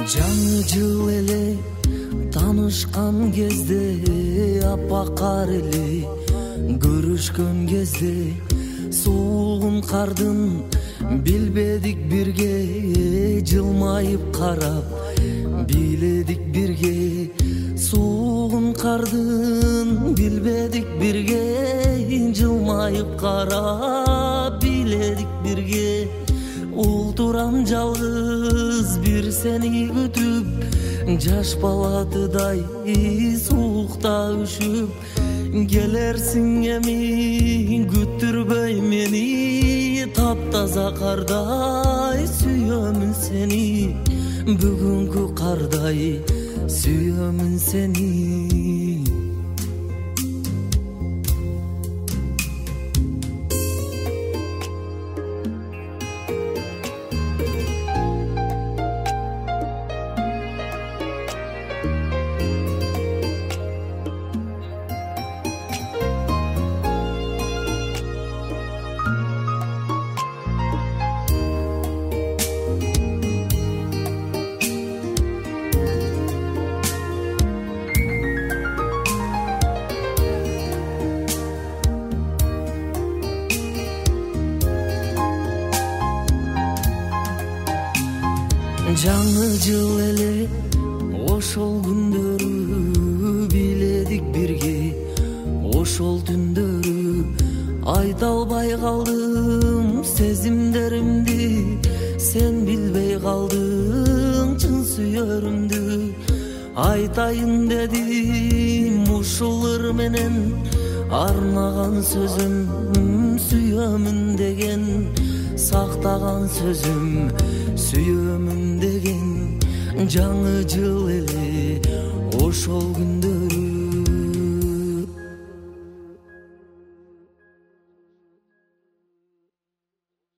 жаңы жыл эле таанышкан кезде, апакар эле көрүшкөн кезде, суугун кардын билбедик бирге, жылмайып карап биледик бирге. Суугун кардын билбедик бирге, жылмайып карап биледик бирге. Ултурам жалгыз бир сени күтүп, жаш балатыдай суукта үшүп. Келерсиң эми күттүрбөй мени, таптаза кардай сүйөмүн сени. Бүгүнкү кардай сүйөмүн сени. Жаңы жыл эле ошол күндөрү биледик бирге, ошол түндөрү айта албай калдым сезимдеримди, сен билбей калдың чын сүйөрүмдү. Айтайын дедим ушул ыр менен, арнаган сөзүм сүйөмүн деген, сактаган сөзүм сүйөмүн деген. Жаңы жыл эле ошол күндө